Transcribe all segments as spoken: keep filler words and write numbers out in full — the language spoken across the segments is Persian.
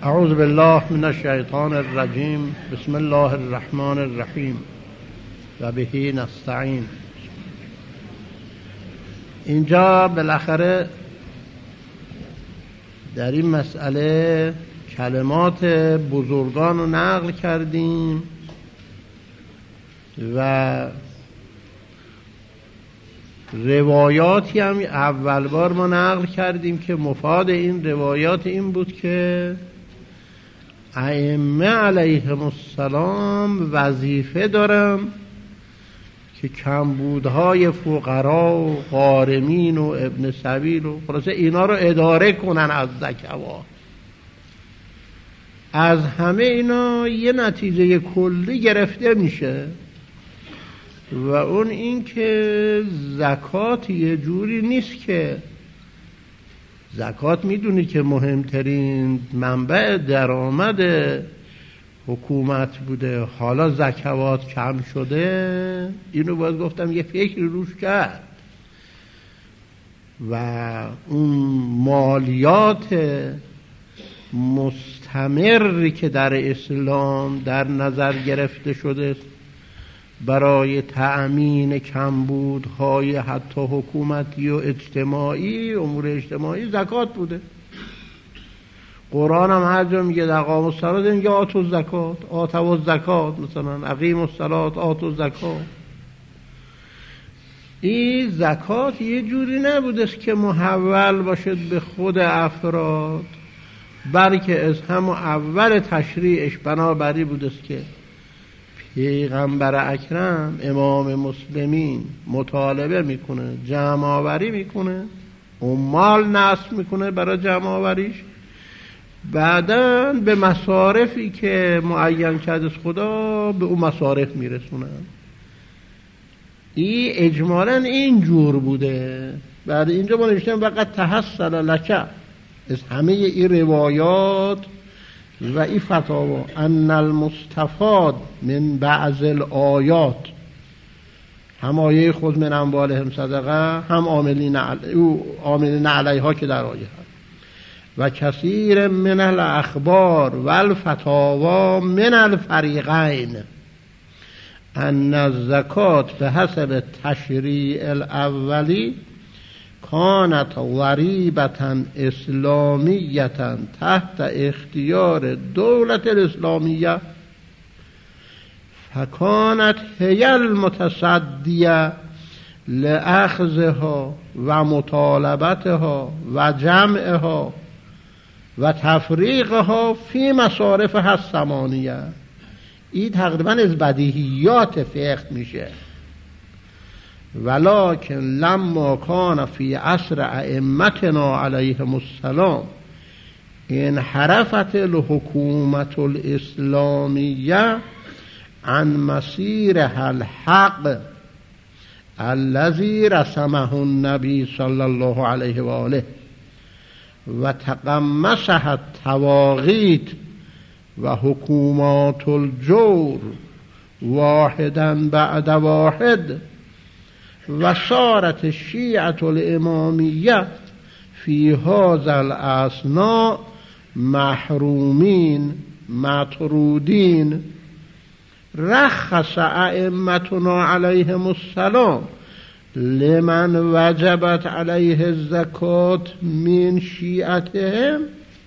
اعوذ بالله من الشیطان الرجیم. بسم الله الرحمن الرحیم و به نستعین. اینجا بالاخره در این مسئله کلمات بزرگان رو نقل کردیم و روایاتی هم اول بار ما نقل کردیم که مفاد این روایات این بود که ائمه علیهم السلام وظیفه دارن که کمبودهای فقرا و غارمین و ابن سبیل و خلاصه اینا رو اداره کنن از زکوات. از همه اینا یه نتیجه کلی گرفته میشه و اون این که زکات یه جوری نیست که زکات میدونی که مهمترین منبع درآمد حکومت بوده، حالا زکوات کم شده، اینو باید گفتم یه فکر روش کرد و اون مالیات مستمری که در اسلام در نظر گرفته شده برای تأمین کمبودهای حتی حکومتی و اجتماعی، امور اجتماعی، زکات بوده. قرآن هم هر جا میگه اقام الصلاة میگه آتوا الزکات، آتوا الزکات، مثلا اقیموا الصلاة آتوا الزکات. این زکات یه جوری نبوده که محول باشد به خود افراد، بلکه از همون اول تشریعش بنابری بوده که پیغمبر اکرم امام مسلمین مطالبه میکنه، جمع آوری میکنه، عمال نصب میکنه برای جمع آوریش، بعداً به مصارفی که معین کرده خدا به اون مصارف میرسونه. این اجمالاً این جور بوده. بعد اینجا ما نوشتیم فقط تحصل لک از همه این روایات و این فتاوا ان المستفاد من بعض الآیات، هم آیه خود من اموالهم صدقه، هم عاملین عاملین علیها که در آیه هست، و کثیر من الاخبار و الفتاوا من الفریقین ان الزکات به حسب تشریع الاولی کانت ضریبة اسلامیة تحت اختیار دولت الاسلامیه فکانت هی المتصدیه لأخذها و مطالبتها و جمعها و تفریقها فی مصارفها الثمانیه. این تقریبا از بدیهیات فقه میشه. ولکن لما کان فی عصر ائمتنا علیهم السلام انحرفت الحکومت الاسلامیه عن مسیرها الحق الذی رسمه النبی صلی الله علیه و آله و تقمصها الطواغیت و حکومات الجور واحدا بعد واحد و صارت الشیعة الامامیه فی هذا الاثناء محرومین مطرودین، رخص ائمتنا علیهم السلام لمن وجبت علیه الزکات من شیعتهم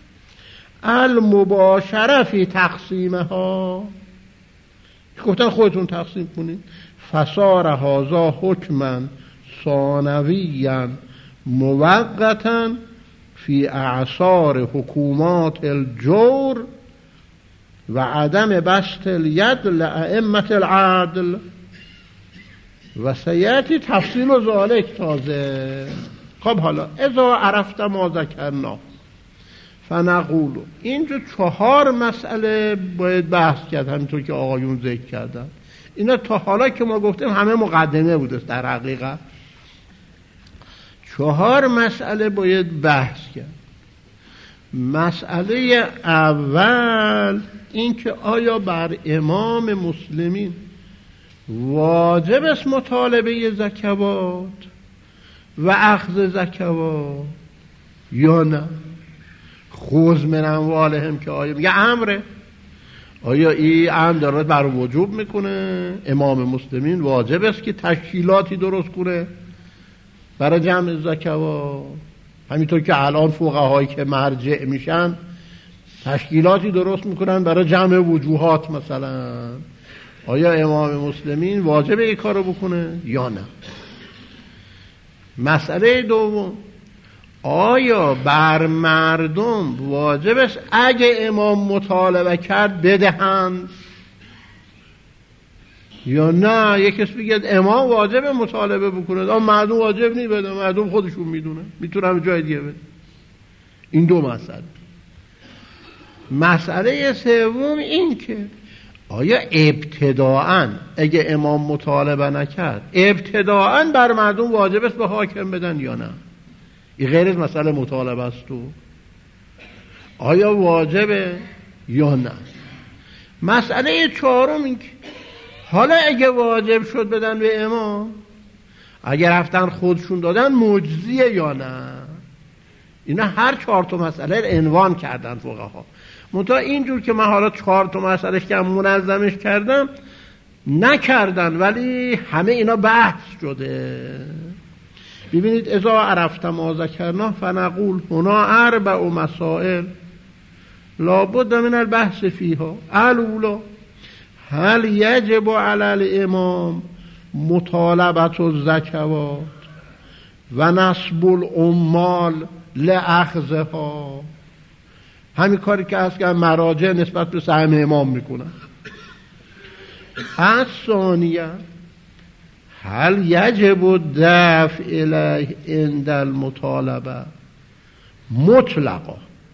المباشره فی تقسیمها. گفتن خودتون تقسیم کنید. فصار هذا حکما ثانویا موقتا فی اعصار حکومات الجور و عدم بسط الید لأئمة العدل و سیأتی تفصیل ذالک تازه. خب حالا اذا عرفت ما ذکرنا فنقول، اینجا چهار مسئله باید بحث کرد همینطور که آقایون ذکر کردن. اینا تا حالا که ما گفتیم همه مقدمه بوده. در حقیقت چهار مسئله باید بحث کرد. مسئله اول این که آیا بر امام مسلمین واجب است مطالبه زکوات و اخذ زکوات یا نه؟ خذ من اموالهم که آیا میگه امره، آیا این امر داره بر وجوب میکنه؟ امام مسلمین واجب است که تشکیلاتی درست کنه برای جمع زکوات، همینطور که الان فقهایی که مرجع میشن تشکیلاتی درست میکنن برای جمع وجوهات مثلا. آیا امام مسلمین واجبه این کارو بکنه یا نه؟ مسئله دوم، آیا بر مردم واجب است اگه امام مطالبه کرد بدهند یا نه؟ یک کس بگه امام واجب مطالبه بکنه، اما مردم واجب نی بده، مردم خودشون میدونه میتونم جای دیگه بده. این دو مسئله. مسئله سوم این که آیا ابتداعاً اگه امام مطالبه نکرد ابتداعاً بر مردم واجب است به حاکم بدن یا نه؟ این غیر از مسئله مطالبه است. تو آیا واجبه یا نه؟ مسئله چهارم این که حالا اگه واجب شد بدن به امام، اگر رفتن خودشون دادن مجزیه یا نه؟ اینا هر چهار تا مسئله عنوان کردن فقها. منتها اینجور که من حالا چهار تا مسئله که منظمش کردم نکردن، ولی همه اینا بحث شده. ببینید اذا عرفت ما ذکرنا فنقول هنا اربع مسائل لابد من البحث فیها. الاولا هل یجب علی الامام مطالبت الزکوات و نصب العمال لاخذها، همین کاری که هست که مراجع نسبت به سهم امام میکنن. الثانیه هل یجب دفع الیه عند المطالبه مطلقا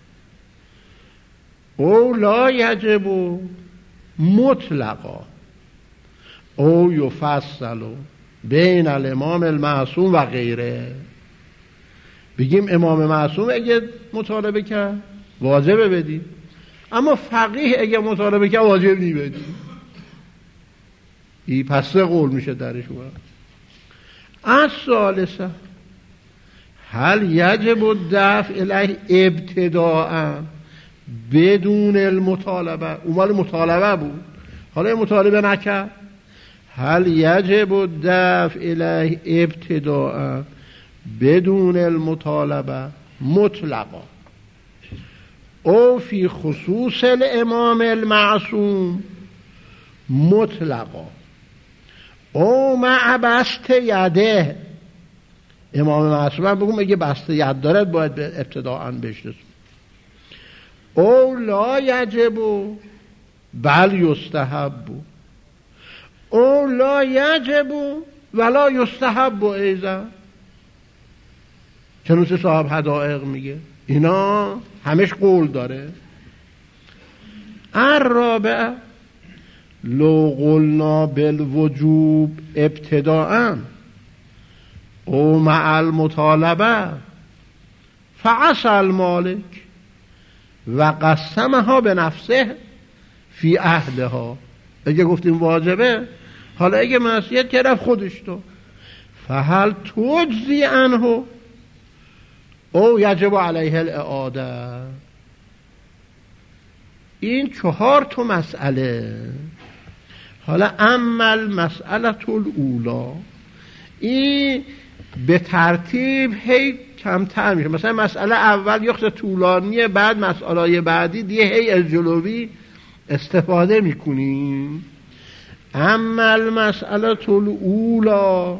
او لا یجب مطلقا او یفصل بین الامام المعصوم و غیره. بگیم امام معصوم اگه مطالبه کرد واجبه بدی، اما فقیه اگه مطالبه کرد واجب نی بدی. این پس سه قول میشه درش. الثالثه هل یجب دفع الیه ابتداء بدون المطالبه، اون مال مطالبه بود حالا مطالبه نکرد، هل یجب دفع الیه ابتداء بدون المطالبه مطلقا او فی خصوص الامام المعصوم مطلقا او مع بسط یده. امام معصوم هم بگم اگه بسط ید دارد باید به ابتداءً بشناسیم. او لا یجب بل یستحب او لا یجب ولا یستحب ایضا، چنانچه صاحب حدائق میگه. اینا همش قول داره. الرابعه لو قلنا بالوجوب ابتداءً او مع المطالبه فعسى المالک و قسمها به نفسه فی عهدها. اگه گفتیم واجبه، حالا اگه معصیت کرد خودش تو فهل تجزی عنه او یجب علیه الاعاده. این چهار تا مسئله. حالا اما المسئله الاولا، این به ترتیب هی کمتر میشه. مثلا مسئله اول یخص طولانیه، بعد مسئله بعدی دیگه هی از جلوی استفاده میکنیم. اما المسئله الاولا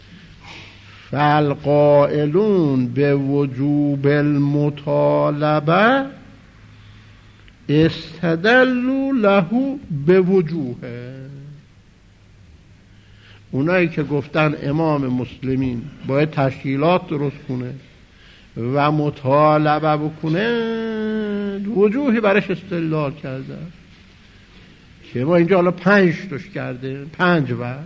فالقائلون به وجوب المطالبه استدلوا له به وجوه. اونایی که گفتن امام مسلمین باید تشکیلات درست کنه و مطالبه بکنه وجوهی برش استدلال کرده که ما اینجا حالا پنج توش کرده، پنج وجه.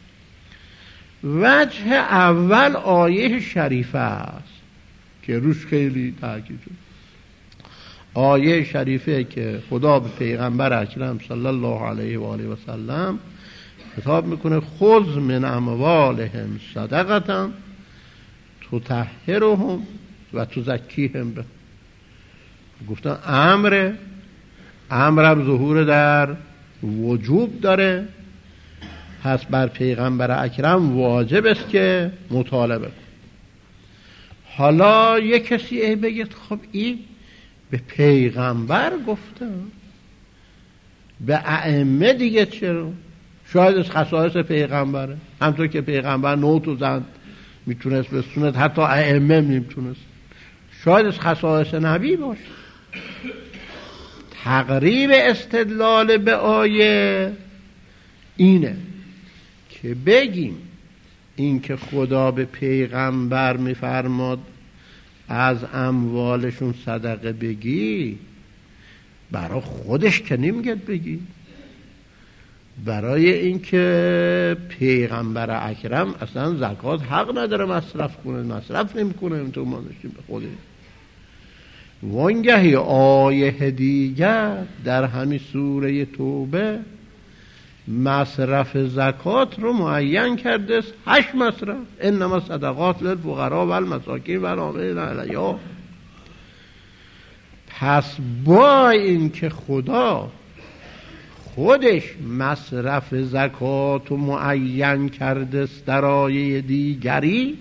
وجه اول آیه شریفه است که روش خیلی تاکید شد. آیه شریفه که خدا به پیغمبر اکرم صلی الله علیه و آله و سلم خطاب میکنه خذ من اموالهم صدقه تطهرهم و تزکیهم به. گفتن امر امرم ظهور در وجوب داره، پس بر پیغمبر اکرم واجب است که مطالبه کن. حالا یک کسی ای بگید خب این به پیغمبر گفته، به ائمه دیگه چرا؟ شاید از خصائص پیغمبره، همطور که پیغمبر نوت و زند میتونست بسوند، حتی ائمه میتونست. شاید از خصائص نبی باشه. تقریب استدلال به آیه اینه که بگیم این که خدا به پیغمبر میفرماد از اموالشون صدقه بگی، برای خودش که نمیگد بگی، برای اینکه پیغمبر اکرم اصلا زکات حق نداره مصرف کنه، مصرف نمیکنه، اینطور ما داشتیم به خودش. وانگهی آیه دیگر در همین سوره توبه مصرف زکات رو معین کرده است، هشت مصرف. انما صدقات للفقراء والمساکین والعاملین علیها. پس با این که خدا خودش مصرف زکات رو معین کرده است در آیه دیگری،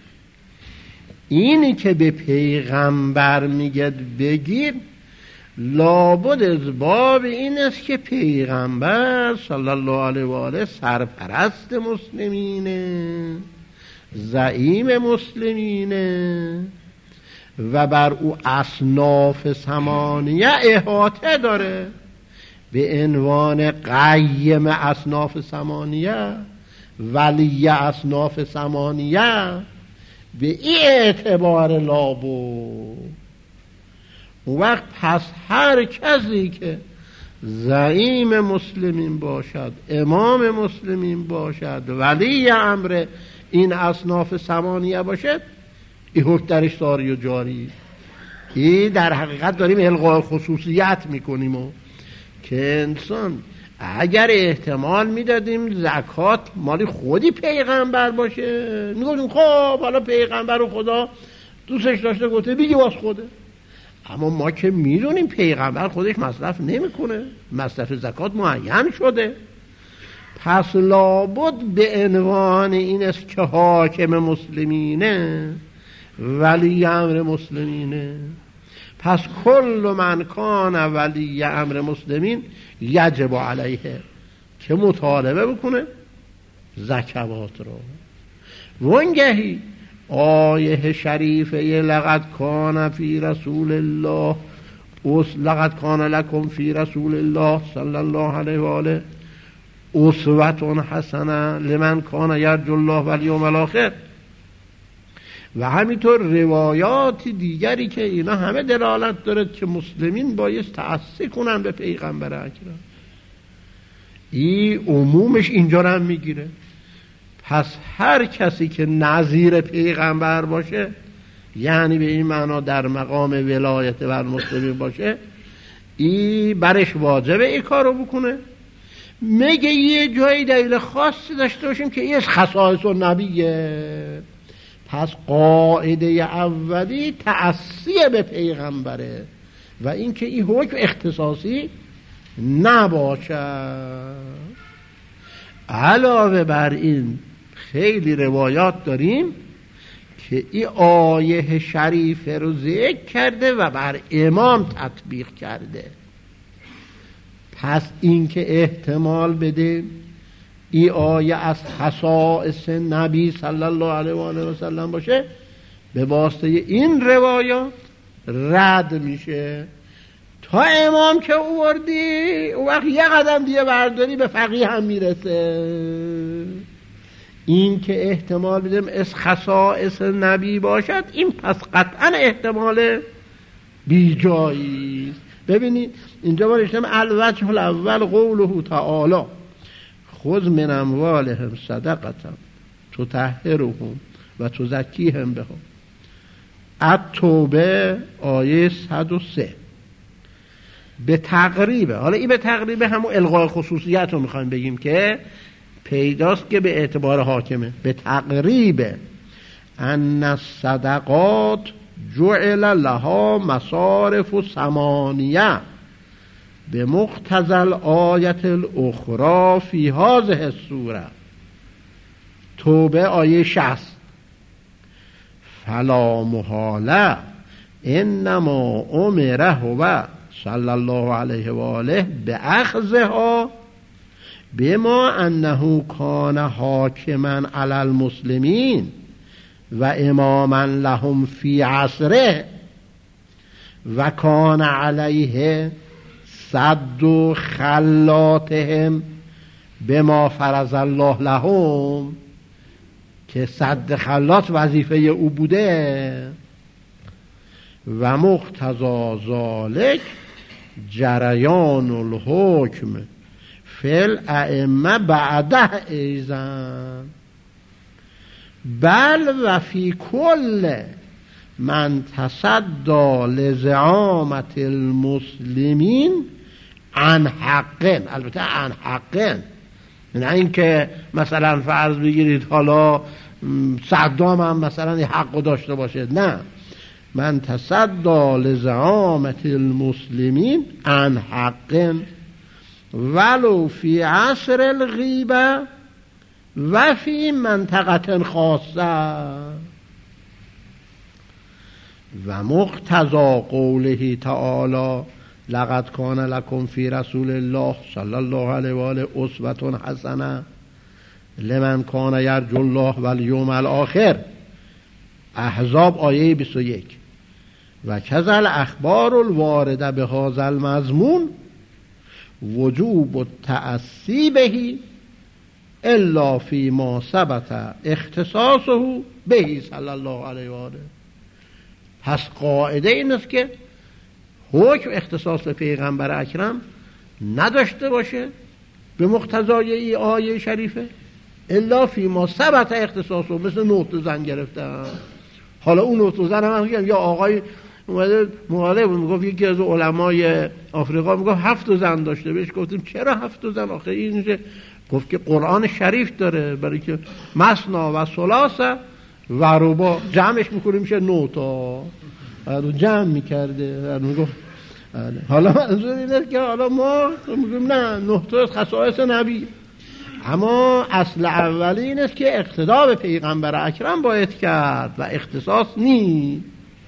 اینی که به پیغمبر میگه بگیر لابد از باب این است که پیغمبر صلی الله علیه و آله سرپرست مسلمینه، زعیم مسلمینه و بر او اصناف ثمانیه احاطه داره به عنوان قیم اصناف ثمانیه، ولی اصناف ثمانیه. به این اعتبار لابد اون وقت پس هر کسی که زعیم مسلمین باشد، امام مسلمین باشد، ولی امر این اصناف ثمانیه باشد، این حکم درش ساری و جاری. این در حقیقت داریم الغاء خصوصیت میکنیم و که انسان اگر احتمال میدادیم زکات مالی خودی پیغمبر باشه، میگفتیم خب حالا پیغمبر رو خدا دوستش داشته گفته بگی واس خوده. اما ما که میدونیم پیغمبر خودش مصرف نمیکنه، مصرف زکات معین شده، پس لابد به عنوان این است که حاکم مسلمینه، ولی امر مسلمینه. پس کل من کان ولی امر مسلمین یجب علیه که مطالبه بکنه زکوات رو. وانگهی آیه شریفه لقد کان فی رسول الله لقد کان لکم فی رسول الله صلی الله علیه و آله اسوة حسنه لمن کان یرجو الله والیوم الاخر، و همینطور روایات دیگری که اینا همه دلالت دارد که مسلمین باید تأسی کنن به پیغمبر اکرم. این عمومش اینجا رو هم میگیره. پس هر کسی که نظیر پیغمبر باشه، یعنی به این معنا در مقام ولایت بر مسلمین باشه، این برش واجبه این کارو بکنه. میگه یه جایی دلیل خاصی داشته باشیم که این از خصائص النبیه، پس قاعده اولی تأسی به پیغمبره و اینکه این حکم اختصاصی نباشد. علاوه بر این خیلی روایات داریم که این آیه شریفه رو ذکر کرده و بر امام تطبیق کرده. پس اینکه احتمال بده این آیه از خصائص نبی صلی الله علیه و آله و سلم باشه، به واسطه این روایات رد میشه. تا امام که اووردی اون وقت یه قدم دیگه برداری به فقیه هم میرسه. این که احتمال بدیم از خصائص نبی باشد، این پس قطعا احتمال بی جایی. ببینید اینجا ما رشتم الوجه الاول قوله تعالی خذ من اموالهم صدقة تطهرهم و تزکیهم بها. التوبه آیه صد و سه. به تقریبه، حالا این به تقریبه همون الغاء خصوصیت رو میخوایم بگیم که پیداست که به اعتبار حاکمه. به تقریبه ان الصدقات جعل لها مصارف ثمانیه به مقتضی الآیت الاخرى فی هذه السوره. توبه آیه شصت. فلا محاله انما امره هو صلی الله علیه و آله باخذها بما انه کان حاکما علی المسلمین و اماما لهم فی عصره و کان علیه صد خلاتهم بما فرض الله لهم، که صد خلات وظیفه او بوده. و مقتضی ذلک جریان الحکم فی الائمه بعده ایضا بل و فی کل من تصدی لزعامت المسلمین عن حقن. البته عن حقن، نه اینکه مثلا فرض بگیرید حالا صدام هم مثلا یه حق داشته باشه، نه، من تصدی لزعامت المسلمین عن حقن ولو فی عصر الغیبه و فی منطقه خاصه. و مقتضی قوله تعالی لقد کان لکم فی رسول الله صلی الله علیه و آله اسوة حسنه لمن کان یرجو الله و الیوم الاخر. احزاب آیه بیست و یک. و کذا الاخبار الوارده بهذا المضمون وجوب التأسی به الا فی ما ثبت اختصاصه به صلی الله علیه و آله. پس قاعده این است که حکم اختصاص به پیغمبر اکرم نداشته باشه به مقتضای این آیه شریفه الا فی ما ثبت اختصاصه. مثل نوت زن گرفتن. حالا اون نوت زن هم میگم یا آقای اومده مقاله بود میگفت یکی از علمای آفریقا میگفت هفت زن داشته. بهش گفتیم چرا هفت زن؟ آخه این گفت که قرآن شریف داره برای که مثنا و ثلاثه و رباع جمعش میکنه میشه نه تا. جمع میکرده میگفت. حالا منظور اینه که حالا ما میگیم نه نه تا خصائص نبی، اما اصل اولی این است که اقتدا به پیغمبر اکرم باید کرد و اختصاص نی.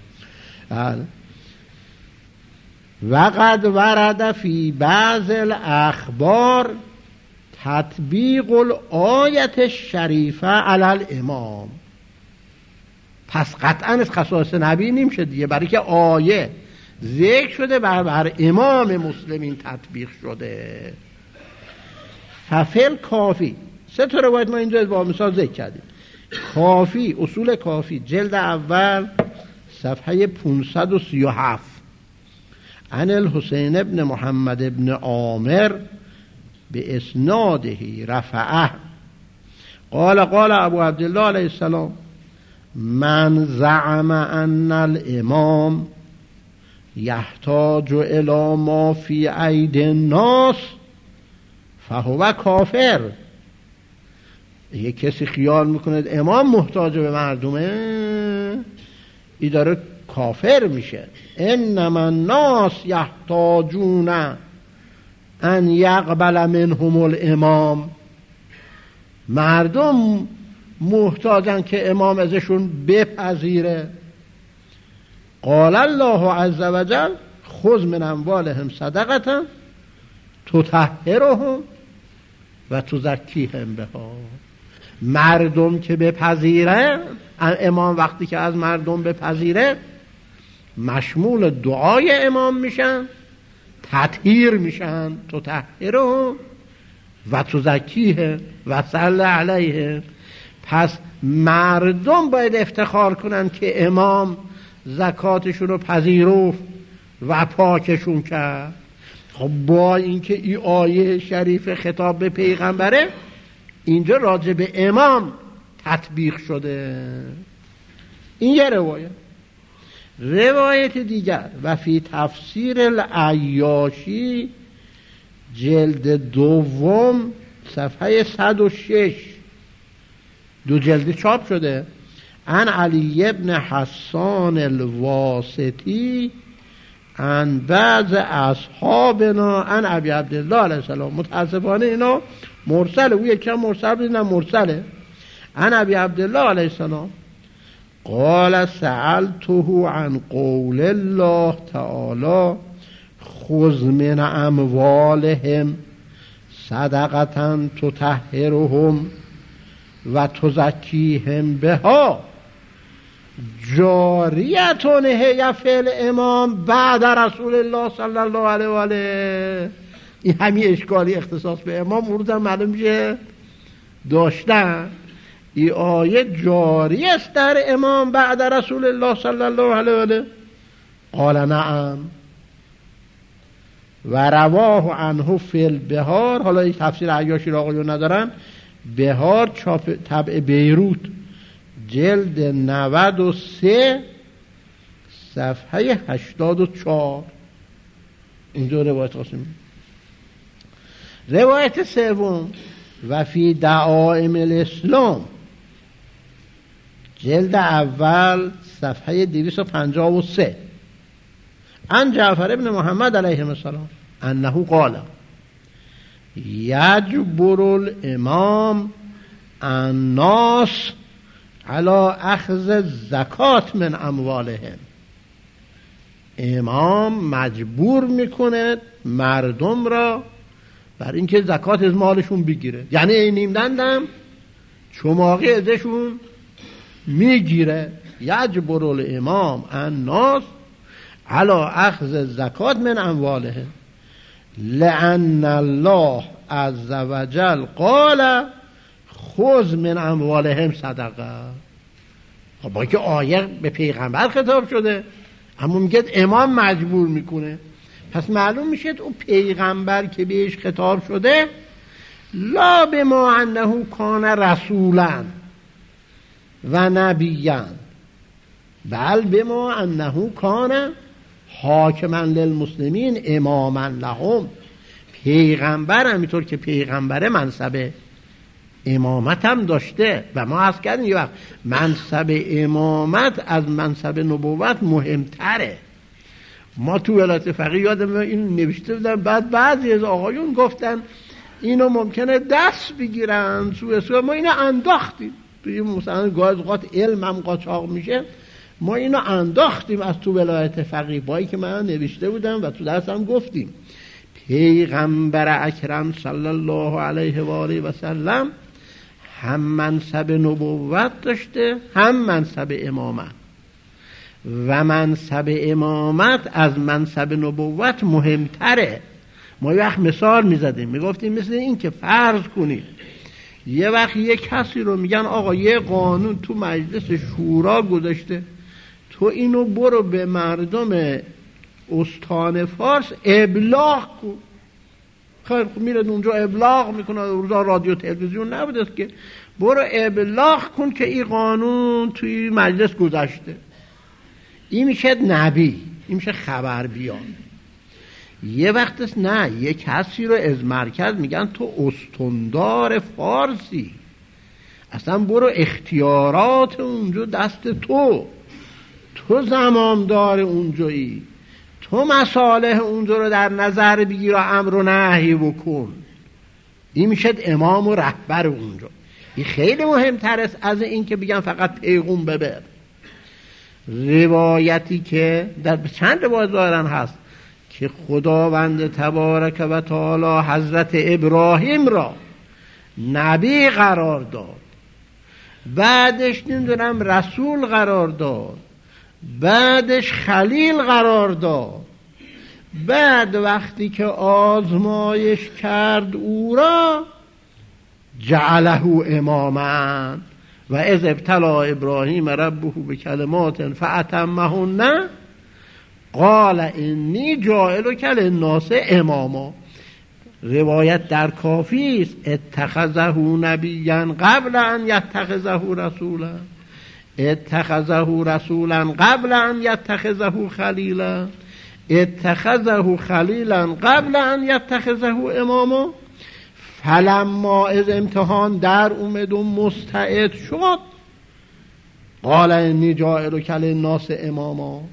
وقد ورد فی بعض الاخبار تطبیق الآیت الشریفه علی الامام. پس قطعا از خصائص نبی نمیشه دیگه، برای که آیه ذکر شده بر, بر امام مسلمین تطبیق شده. ففل کافی، سه تا روایت ما اینجا با مثال ذکر کردیم. کافی، اصول کافی جلد اول صفحه پانصد و سی و هفت. عن الحسین ابن محمد ابن عامر به اسناده رفعه قال قال ابو عبدالله علیه السلام من زعم ان الامام یحتاج الی ما فی اید الناس فهو کافر. یک کسی خیال میکنه امام محتاج به مردمه، ای داره کافر میشه. انما الناس یحتاجون ان یقبل منهم الامام. مردم محتاجن که امام ازشون بپذیره. قال الله عز وجل خذ من اموالهم صدقه تطهرهم و تزکیهم بها. مردم که بپذیره، امام وقتی که از مردم بپذیره مشمول دعای امام میشن، تطهیر میشن. تطهرهم و تزکیه و صلی علیه. پس مردم باید افتخار کنن که امام زکاتشون رو پذیرفت و پاکشون کرد. خب با اینکه این آیه شریف خطاب به پیغمبره، اینجا راجع به امام تطبیق شده. این یه روایت. روایت دیگر و فی تفسیر العیاشی جلد دوم صفحه صد و شش، دو جلد چاپ شده. عن علی ابن حسان الواسطی عن بعض اصحابنا عن ابی عبدالله علیه السلام. متاسفانه اینا مرسله، او یکم مرسل بود، نه مرسله. عن ابی عبدالله علیه السلام قال سألته عن قول الله تعالی خذ من اموالهم صدقة تطهرهم و تزکیهم بها جاریتون هی فعل امام بعد رسول الله صلی الله علیه و آله. این همین اشکالی اختصاص به امام ورودم معلوم میشه داشتن. این آیه جاری است در امام بعد رسول الله صلی الله علیه و آله. قال نعم و رواه عنه فی البهار. حالا این تفسیر عیاشی را آقایون ندارن. بهار چاپ طبع بیروت جلد نود و سه صفحه هشتاد و چهار. اینجا روایت قاسم. روایت سوم و فی دعائم الاسلام جلد اول صفحه دویست و پنجاه و سه عن جعفر ابن محمد علیه السلام انه قال یجبر الامام الناس علی اخذ زکات من اموالهم. امام مجبور میکنه مردم را بر اینکه زکات از مالشون بگیره، یعنی این نیم دندم چماقی ازشون میگیره. یجبر الامام الناس علی اخذ زکات من اموالهم لأن الله عز وجل قال خذ من اموالهم صدقه. با اینکه آیه به پیغمبر خطاب شده اما میگه امام مجبور میکنه، پس معلوم میشه اون پیغمبر که بهش خطاب شده لا بما انه کان رسولا و نبیا بل بما انه کان حاکما للمسلمین اماما لهم. پیغمبر همینطور که پیغمبر منصب امامت هم داشته و ما عرض کردیم یه وقت منصب امامت از منصب نبوت مهمتره. ما تو ولایت فقیه یادم این نوشته بودن، بعد بعضی از آقایون گفتن اینو ممکنه دست بگیرن سوء سوء. ما اینو انداختیم توی مثلا گاز اوقات علم هم قاچاق میشه، ما اینو انداختیم از تو ولایت فقیه بایی که من نوشته بودم و تو درسم گفتیم پیغمبر اکرم صلی الله علیه و آله و سلم هم منصب نبوت داشته هم منصب امامت و منصب امامت از منصب نبوت مهمتره. ما یه وقت مثال میزدیم میگفتیم مثل این که فرض کنید یه وقت یه کسی رو میگن آقا یه قانون تو مجلس شورا گذاشته، تو اینو برو به مردم استان فارس ابلاغ کن. خیلی خب میره اونجا ابلاغ میکنه، روزا رادیو تلویزیون نبوده که برو ابلاغ کن که این قانون توی مجلس گذاشته. این میشه نبی، این میشه خبر بیان. یه وقت نه، یه کسی رو از مرکز میگن تو استاندار فارسی، اصلا برو اختیارات اونجا دست تو، تو زمامدار اونجایی، تو مصالح اونجا رو در نظر بگیر و امر و نهی بکن. این میشه امام و رهبر اونجا. این خیلی مهمتر است از این که بگن فقط پیغام ببر. روایتی که در چند روایت ظاهرا هست که خداوند تبارک و تعالی حضرت ابراهیم را نبی قرار داد، بعدش نمیدونم رسول قرار داد، بعدش خلیل قرار داد، بعد وقتی که آزمایش کرد او را جعله اماما و اذ ابتلا ابراهیم ربه بکلمات فاتمهن قال انی جاعلک للناس اماما. روایت در کافی است اتخذه نبیا قبل ان یتخذه رسولا، اتخذه رسولا قبل ان یتخذه خلیلا، اتخذه خلیلا قبل ان یتخذه اماما. فلما از امتحان در اومد و مستعد شد قال انی جاعلک للناس اماما.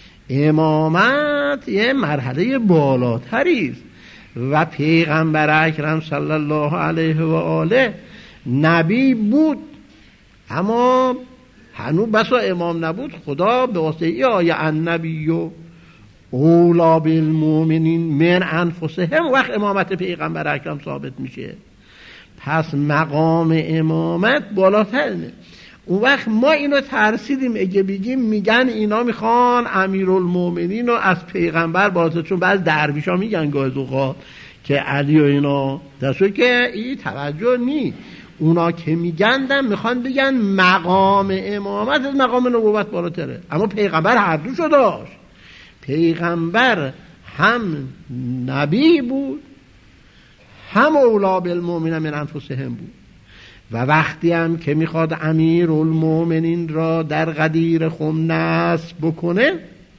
امامت یه مرحله بالاتری است و پیغمبر اکرم صلی الله علیه و آله نبی بود، اما هنوز بسا امام نبود. خدا به واسطه ای آیه النبی و اولا بالمؤمنین من انفسهم وقت امامت پیغمبر اکرم ثابت میشه. پس مقام امامت بالاتره. اون وقت ما اینو ترسیدیم اگه بگیم میگن اینا میخوان امیرالمومنین رو از پیغمبر بالاتر، چون بعض درویش ها میگن گاهی اوقات که علی و اینا، درسته که این توجه نی. اونا که میگن میخوان بگن مقام امامت از مقام نبوت بالاتره، اما پیغمبر هر دوشو داشت. پیغمبر هم نبی بود هم اولا بالمؤمنین من انفسهم بود. و وقتی هم که میخواد امیرالمومنین را در غدیر خم نصب بکنه،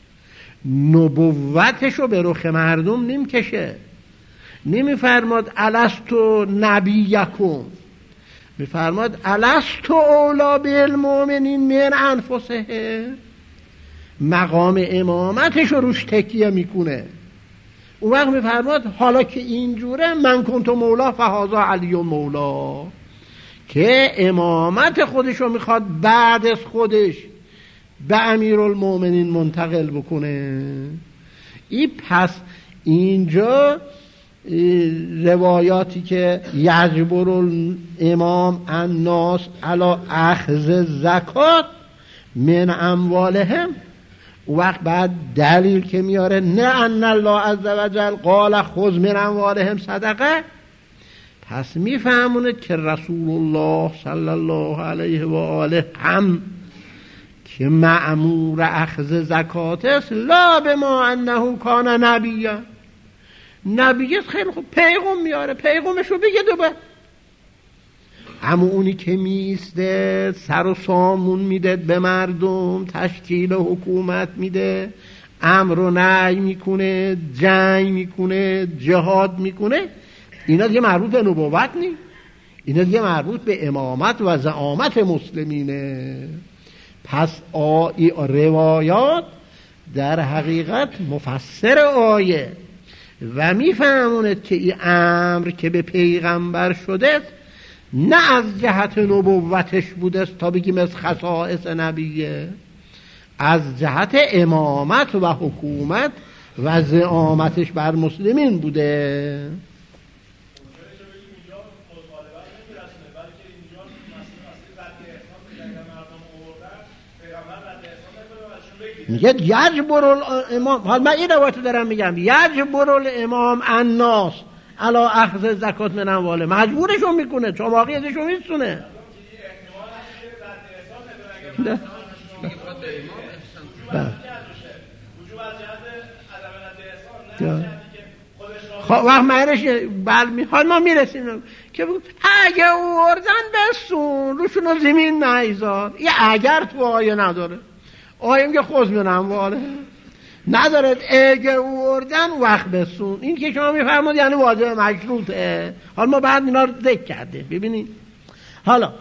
نبوتشو به رخ مردم نمیکشه، نمیفرماد الستو نبیکم، میفرماد الستو اولا بالمؤمنین من انفسهم. مقام امامتشو روش تکیه میکنه. اون وقت میفرماد حالا که اینجوره من کنت مولا فهذا علی مولا، که امامت خودشو میخواد بعد از خودش به امیرالمومنین منتقل بکنه. این پس اینجا روایاتی که یجبر الامام الناس علی اخذ زکات من اموالهم، وقت بعد دلیل که میاره نه ان الله عزوجل قال خذ من اموالهم صدقه، پس میفهمونه که رسول الله صلی الله علیه و آله هم که مأمور اخذ زکات است، لا بما انه کان نبیه. نبیه خیلی خوب پیغام میاره، پیغامشو بگه دوباره. اما اونی که میسته سر و سامون میده به مردم، تشکیل حکومت میده، امر و نهی میکنه، جنگ میکنه، جهاد میکنه، اینا دیگه مربوط به نبوت نی، اینا دیگه مربوط به امامت و زعامت مسلمینه. پس آی روایات در حقیقت مفسر آیه و میفهموند که این امر که به پیغمبر شده نه از جهت نبوتش بوده تا بگیم از خصائص نبیه، از جهت امامت و حکومت و زعامتش بر مسلمین بوده. میگه یجبر الامام، حالا من این روایت دارم میگم، یجبر الامام الناس علی اخذ زکات من امواله، مجبورشون میکنه، چماقیتشون میسونه. نه خب وقت مهرش بل میخواد ما میرسیم که اگه اوردن بسون روشون زمین نیزار. یه اگر تو آیه نداره، آیه میگه خود من امواله ندارد، اگه اوردن وقت بسون. این که شما میفرماد یعنی واجب مشروطه. حالا ما بعد اینا رو ذکر کرده ببینید. حالا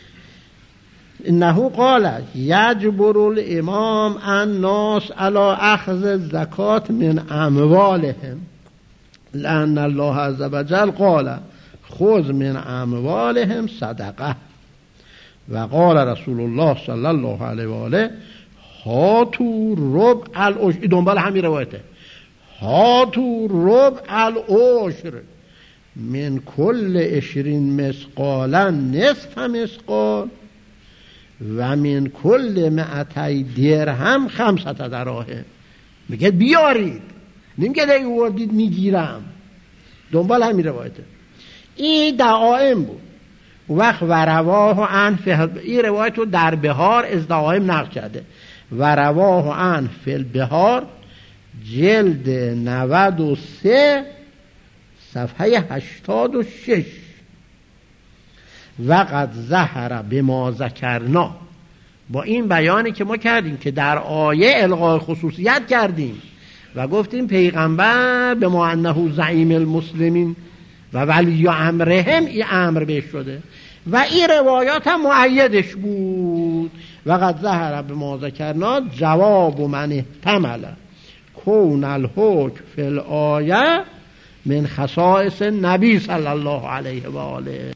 انه قال یجبر الامام الناس علی اخذ زکات من اموالهم لان الله عز وجل قال خذ من اموالهم صدقه و قال رسول الله صلی الله علیه و آله هاتو ربع العشر. دنبال همین روایته، هاتو ربع العشر من کل عشرین مسقالا نصف مسقال و من کل مئتی درهم خمسة دراهم. میگه بیارید، نمیگه دیگه وردید میگیرم. دنبال همین روایته. این دعائم بود. وقت و رواه عن این روایت رو در بهار از دعائم نقل کرده. و رواه عن فی البهار جلد نود و سه صفحه هشتاد و شش. وقد ظهر بما ذکرنا، با این بیانی که ما کردیم که در آیه الغای خصوصیت کردیم و گفتیم پیغمبر به ما انه زعیم المسلمین و ولی امرهم، این امر بهش شده و این روایات هم مؤیدش بود وقد ظهر بما ذکرنا جواب من احتمل کون الحکم فی الآیه من خصائص نبی صلی الله علیه و آله.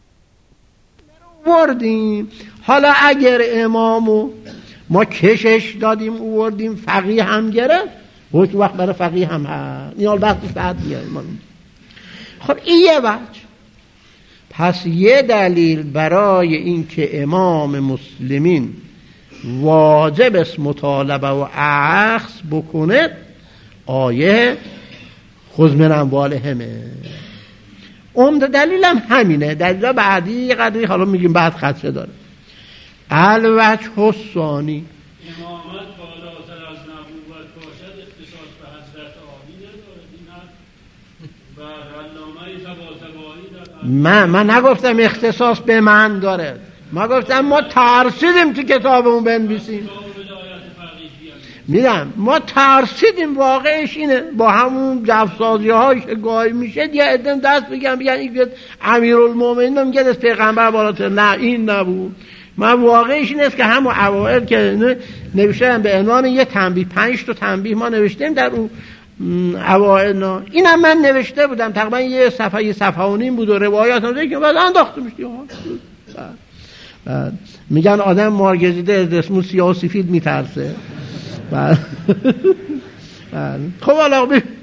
وردیم حالا اگر امامو ما کشش دادیم اووردیم فقیه هم گرفت، حکم وقت برای فقیه هم هست، این حال وقتی فقط بیاییم. خب این یه وجه. پس یه دلیل برای این که امام مسلمین واجب است مطالبه و اخذ بکنه آیه خذ من اموالهمه. عمده دلیلم همینه. دلیل بعدی قدری حالا میگیم بعد خدشه داره. الوجه الثانی امامت بالاتر از نبوت باشد اختصاص به حضرت عالی ندارد. این حرف و علامه طباطبایی در من من نگفتم اختصاص به من داره، ما گفتم ما ترسیدیم تو کتابمون بنویسیم. میدم ما ترسیدیم، واقعش اینه. با همون جفسازی هایی که گاهی میشه یه ادن دست بگم بگن این امیرالمومنین میگه از پیغمبر بالاتر. نه این نبود. من واقعش این است که همون اوائل که نوشتم به عنوان یه تنبیه، پنج تا تنبیه ما نوشتیم در اون اوائل. نه اینم من نوشته بودم، تقریبا یه صفحه یه صفحه و نیم بود و روایات هم که بعد انداخته میشتی. میگن آدم مارگزیده از اسمو سیاه و سفید میترسه. خب حالا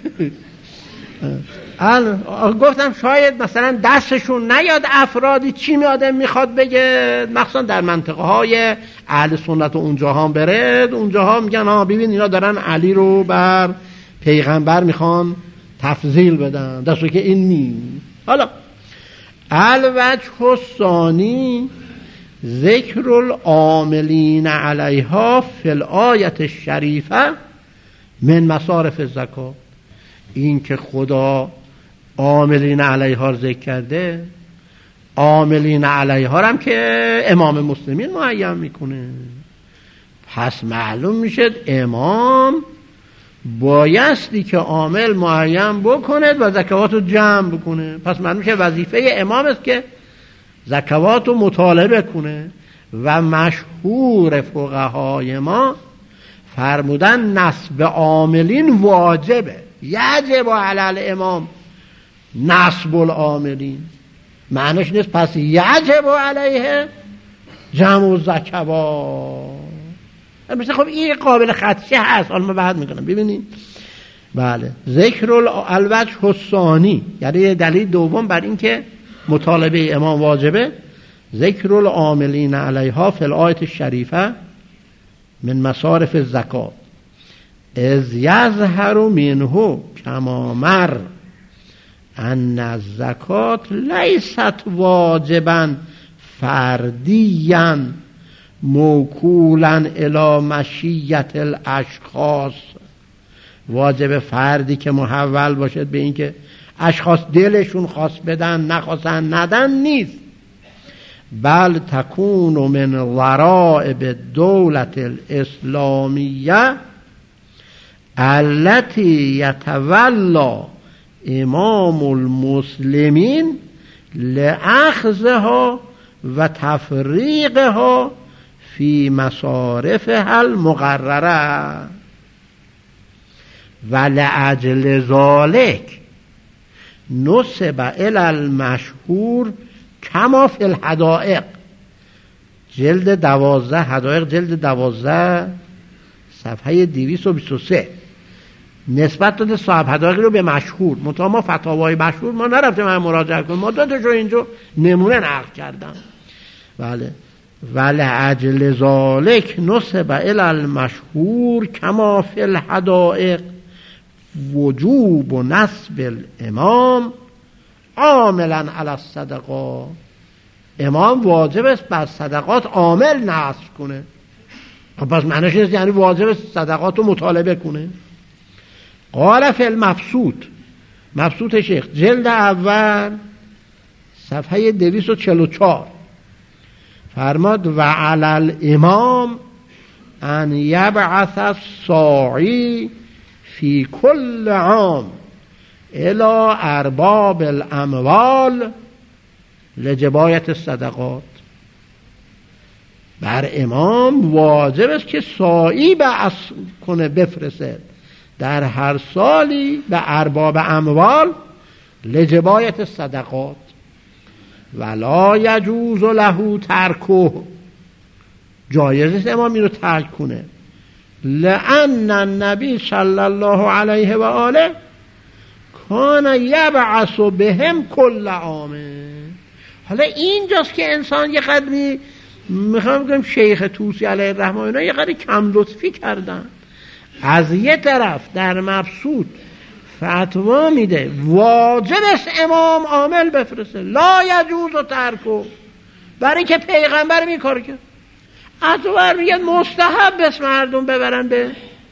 گفتم شاید مثلا دستشون نیاد افرادی چی می آدم میخواد بگه، مخصوصا در منطقه های اهل سنت و اونجا هم برد، اونجا ها میگن ها ببین اینا دارن علی رو بر پیغمبر میخوان تفضیل بدن، دستو که این نی. حالا الوجه الثانی ذکر العاملین علیها فی الآیه الشریفه من مصارف الزکات. این که خدا عاملین علیها رو ذکر کرده، عاملین علیها هم که امام مسلمین معین میکنه، پس معلوم میشه امام بایستی که عامل معین بکنه و زکوات رو جمع بکنه. پس معلوم میشه وظیفه امام است که زکوات رو مطالبه کنه. و مشهور فقهای ما فرمودن نصب عاملین واجبه، یجب علی الامام نصب العاملین. معنیش نیست پس یجب علیه جمع الزکوات. مثل خب این قابل خدشه هست، حالا ما بعد میکنم ببینید. بله ذکر الوجه الثانی یعنی دلیل دوم بر این که مطالبه امام واجبه، ذکر العاملین علیها فی الآیه الشریفه من مصارف الزکات از یظهر منه کما مر ان الزکات لیست واجبا فردیا موکولا الی مشیت الاشخاص. واجب فردی که محول باشد به اینکه اشخاص دلشون خواست بدن نخواستن ندن نیست، بل تکون من ورائب دولت الاسلامیه التي يتولى امام المسلمین لأخذها و تفریقها فی مصارفها المقرره و لأجل ذلك نسب الی المشهور کما فی الحدائق. جلد دوازده حدائق جلد دوازده صفحه دویست و بیست و سه نسبت داده صاحب حدائق رو به مشهور. منتها ما فتاوای مشهور ما نرفتیم من مراجعه کنیم، ما دادش رو اینجا نمونه نقل کردم. بله ولی اجل ذالک نسب الی المشهور کما فی الحدائق وجوب و نسب الامام عاملا علی الصدقات. امام واجب است بر صدقات عامل نصب کنه. خب پس معنیش نیست یعنی واجب است صدقات رو مطالبه کنه. قال فی المبسوط، مبسوط شیخ جلد اول صفحه دویست و چهل و چهار فرماد و علی الامام ان یبعث الساعی فی کل عام الى ارباب الاموال لجبایت الصدقات. بر امام واجب است که ساعی بعث کنه، بفرسته در هر سالی به ارباب اموال لجبایت صدقات. ولا یجوز له ترکه، جایز است امام این رو ترک کنه. لأن النبی صلی الله علیه و آله کان یبعث بهم کل عام. حالا اینجاست که انسان یه قدری، میخوام بگم شیخ طوسی علیه الرحمه اینا یه قدری کم لطفی کردن. از یه طرف در مبسوط فتوا میده واجب است امام عامل بفرسته، لا یجوز و ترکو، برای که پیغمبر می کار کرد. از اون میگه مستحب است مردم ببرن به.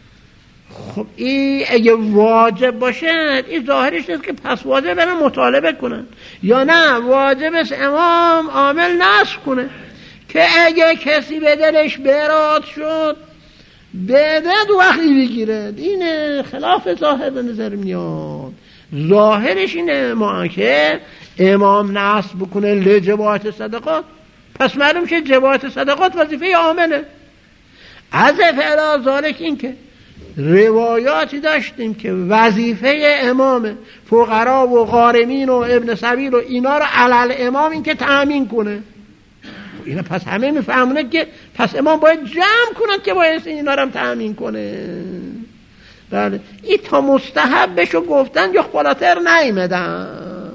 خب این اگه واجب باشه این ظاهرش نیست که پس واجب برن مطالبه کنن، یا نه واجب است امام عامل نصب کنه که اگه کسی به دلش برات شد بده دو وقتی بگیره. این خلاف ظاهر به نظر میاد. ظاهرش اینه ما که امام نصب بکنه لجبایت صدقات، پس معلوم شه جبایت صدقات وظیفه عامله. از فعلا ذالک این که روایاتی داشتیم که وظیفه امام فقرا و غارمین و ابن سبیل و اینا رو علل امام این که تأمین کنه. اینا پس همه میفهمونه که پس امام باید جمع کنند که باید اینا رو هم تأمین کنه. بله این تا مستحبشو گفتن یا بالاتر نیمدن،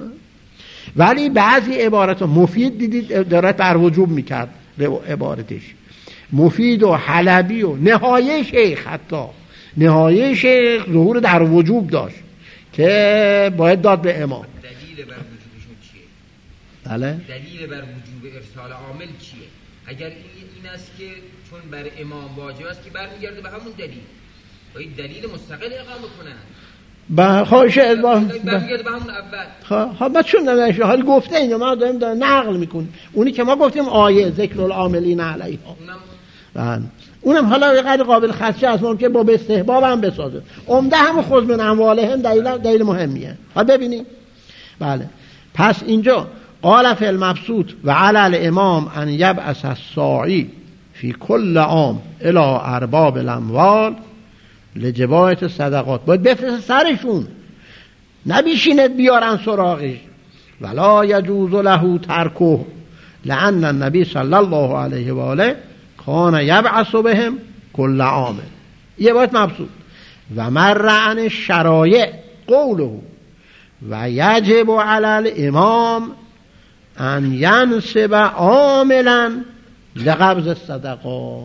ولی بعضی عبارات مفید دیدید دارد بر وجوب میکرد عبارتش. مفید و حلبی و نهایه شیخ، حتی نهایه شیخ ظهور در وجوب داشت که باید داد به امام. دلیل بر وجوبشون چیه؟ بله دلیل بر وجوب ارسال عامل چیه؟ اگر این این است که چون بر امام واجب است که برمیگرده به همون دلیل، باید دلیل مستقل اقامه کنن. با خواهش ادوان برمیگرده به همون اول. ها ما چون نمیشه حال گفته اینو ما داریم داریم نقل میکنیم. اونی که ما گفتیم آیه ذکر العاملین علیها، اونم اونم حالا یه قدر قابل خدشه است، ممکن با استحباب هم بسازه. عمده هم خود من اموالهم دلیل دلیل مهمیه. حالا ببینیم. بله پس اینجا قال فی المبسوط و علی الامام ان یبعث الساعی فی کل عام الی ارباب الاموال لجبایت صدقات، باید بفرسته سرشون، نبیشیند بیارن سراغش. ولا یجوز له ترکه لأن النبی صلی الله علیه و آله کان یبعث بهم کل عام. یه باید مبسوط. و مر عن الشرایع قوله و یجب علی الامام ان ینصب عاملا لقبض الصدقات.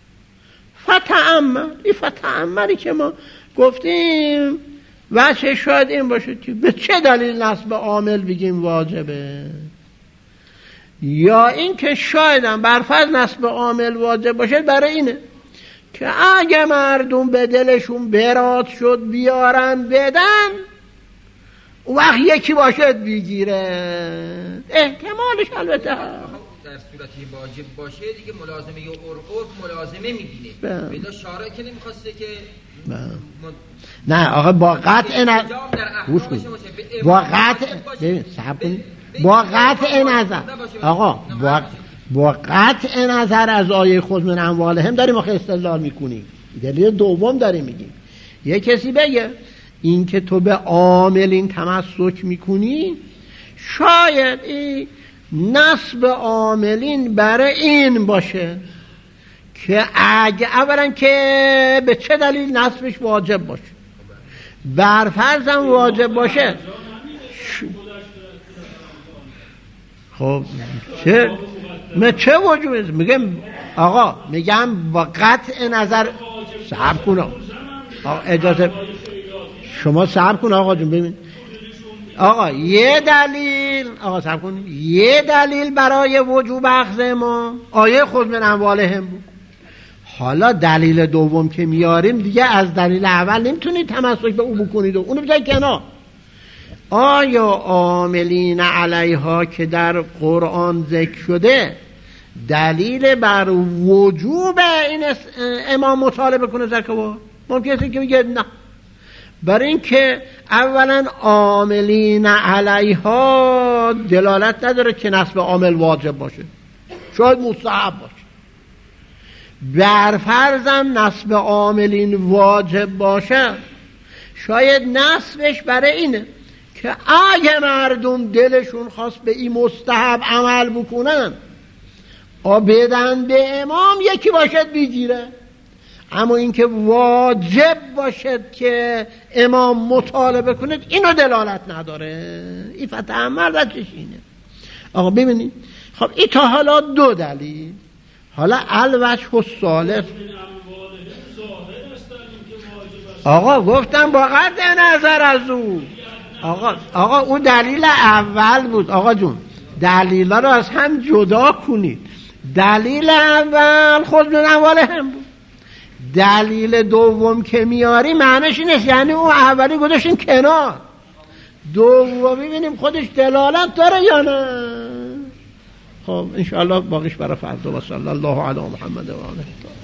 فتأمل، این فتأملی که ما گفتیم وجه شاید این باشه که به چه دلیل نصب عامل بگیم واجبه، یا این که شاید هم برفرض نصب عامل واجب باشه برای اینه که اگه مردم به دلشون برات شد بیارن بدن، اون وقت یکی باشد بگیره. احتمالش البته در صورتی واجب باشه دیگه ملازمه یا عرف ملازمه میبینه. بلا شارع که نمیخواسته که من... نه آقا با قطع نظر گوش کن، با قطع ببین صبر کن، با قطع نظر آقا با با قطع نظر از آیه خود من اموالهم داریم آخه استدلال میکنیم. دلیل دوم داریم میگیم. یه کسی بگه این که تو به عاملین تمسک میکنی شاید این نصب عاملین برای این باشه که اگه اولا که به چه دلیل نصبش واجب باشه، برفرضم واجب باشه. خب چه من چه وجوبه میگم آقا، میگم با قطع نظر صبر کن آقا، اجازه شما صبر کن آقا جون. ببین آقا یه دلیل آقا صبر کن یه دلیل برای وجوب اخذ ما آیه خود من اموالهم بود. حالا دلیل دوم که میاریم دیگه از دلیل اول نمیتونید تمسک به او بکنید و اونو بذارید کنار. آیا عاملین علیها که در قرآن ذکر شده دلیل بر وجوب این امام مطالبه کنه زکات؟ ممکنه که میگه نه، برای این که اولا عاملین علیها دلالت نداره که نصب عامل واجب باشه، شاید مستحب باشه. بر فرضم نصب عاملین واجب باشه، شاید نصبش برای اینه که اگه مردم دلشون خواست به این مستحب عمل بکنن و بدن به امام یکی باشد بگیره، اما اینکه واجب باشد که امام مطالبه کنید اینو دلالت نداره. این فتح عمل رجش اینه. آقا ببینید، خب این تا حالا دو دلیل. حالا الوجه الثالث، آقا گفتم با قطع نظر از او، آقا آقا اون دلیل اول بود. آقا جون دلیلا رو از هم جدا کنید. دلیل اول خود من اول هم بود، دلیل دوم که میاری معنیش نیست یعنی اون اولی گذاشتیم کنار، دومی ببینیم خودش دلالت داره یا نه. خب انشاءالله باقیش برای فردا. و صلی الله علی محمد و آله.